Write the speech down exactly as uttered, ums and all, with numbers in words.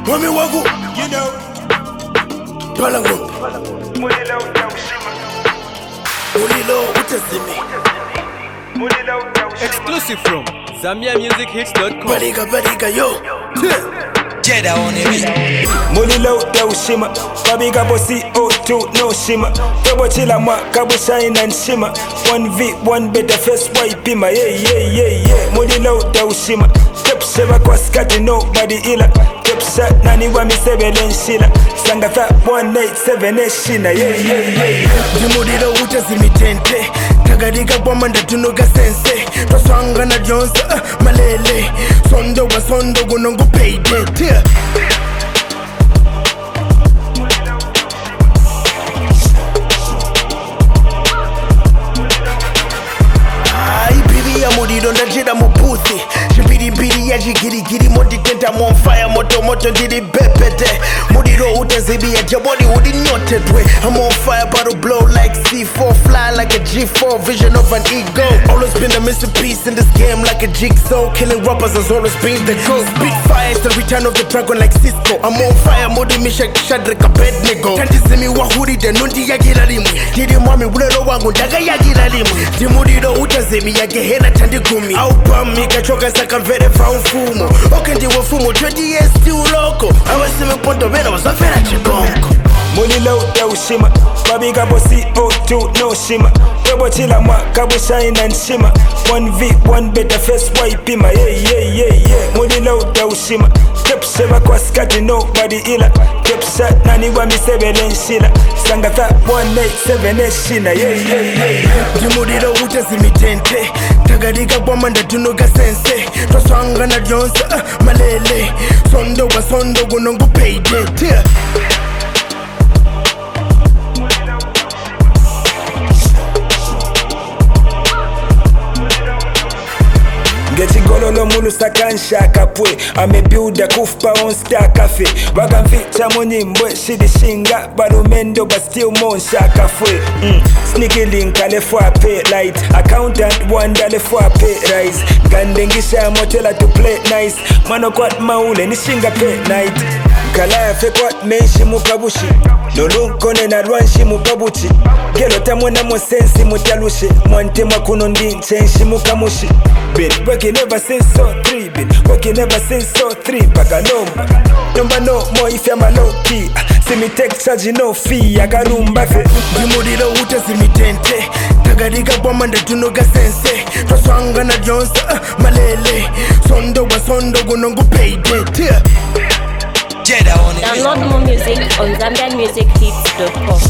Wami wagu, You know. Palango, Mulilo Daushima. Mulilo utazimi. Mulilo Daushima. Exclusive from Zambia Music Hits dot com. Bariga bariga yo. Jeda on the beat. Mulilo Daushima. Babiga bossy O two no shima. Tobo chila ma kabu shine and shima. One V one better face wipe him. Yeah yeah yeah yeah. Mulilo Daushima. Step sheva kwa skati nobody ila. Step shot nani wa mi sebelen shila. Sanga fat one eight seven shina. Yeah yeah yeah yeah. Dimulilo utazimi tente. Tagadika bomanda tunuga sense. Toswanga na Jones uh, malele. Sondo wa sondo gunongu payday. Yeah. Mulilo ndajira muputhi Shibiri mbiri ya jigiri giri Modi tenta on fire moto moto ndiri bepete Mulilo utazibi ya jabodi udi nyotedwe I'm on fire battle blow like C four Fly like a G four vision of an ego Always been the missing piece in this game like a jigsaw Killing rappers has always been the goal Spitfire is the return of the dragon like Cisco I'm on fire modi misha Shadrach Abednego Tantizimi wahuri de nundi ya giralimu Didi mwami ulelo wangu ndaga ya giralimu Dimulilo utazimi ya gehena tandigumi Aupami kachoka saka mvere fa mfumo Oke ndiwe fumo twenty years ti uloko Awasime ponto bena wasafera chibonko Mulilo Daushima. Babiga bossy O two no shima. Tobo chila ma kabu shine and shima. One V one better face wipe him. Yeah yeah yeah yeah. Mulilo Daushima. Step sheva kwa skati nobody ila. Step shot nani wa mi sebelen shila. Sanga fat one eight seven shina. Yeah yeah yeah yeah. Dimulilo utazimi tente Tagadika bomanda tunuga sense Toswanga na Jones uh, malele Sondo wa sondo gunongu payday. Yeah. Ngechigololo mulu sakansha kapwe amebuilda kufa on star cafe bakamficha munyimbwe shidi shinga balumendo but still monsha kafwe mm. Sneaky link ale fwa pay light accountant wanda le fwa pay rise gandengisha motela to play nice mano kwat maule ni shinga pay night Kalaya fe kwat menshi mukabushi Lolunkone na rwanshi mukabuchi Gelo tamwena mosensi mutalushi Mwante mwakuno ndi nchenshi mukamushi Been working ever since so three Been working ever since so three Paka nomba Nomba no more if I'm a low key Simi take charge no fee Akarumba fe Dimulilo utazimi tente Tagadika bomanda tunuga sense Toswanga na Jones uh, malele Sondo wa sondo gunongu payday. Yeah. Jeda on the beat. Download more music on Zambian Music Hits dot com.